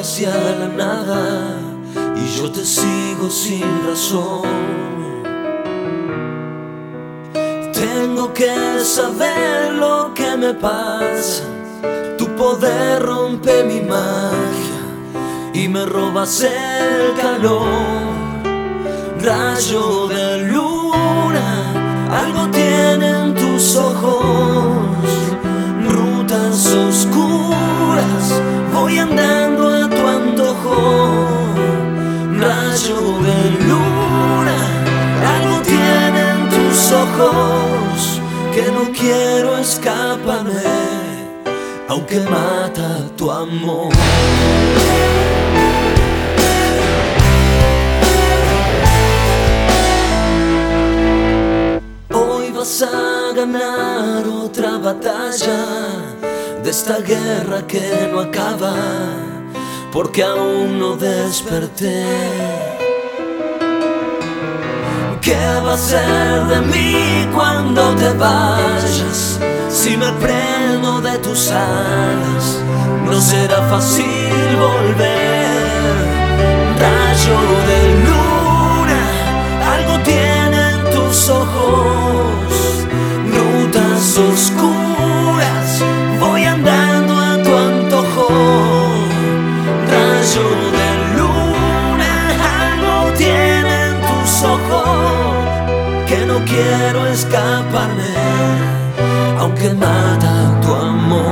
hacia la nada y yo te sigo sin razón. Tengo que saber lo que me pasa. Tu poder rompe mi magia y me robas el calor. Rayo de luna, algo tienen tus ojos. Rutas oscuras, voy andando a tu antojo. Rayo de luna, algo tienen tus ojos, que no quiero escaparme, aunque mata tu amor. Hoy vas a ganar otra batalla de esta guerra que no acaba, porque aún no desperté. ¿Qué va a ser de mí cuando te vayas? Si me prendo de tus alas, no será fácil volver. Rayo de luna, algo tienen tus ojos. Rutas oscuras, voy andando a tu antojo. Rayo de luna, algo tienen tus ojos, que no quiero escaparme, aunque mata tu amor.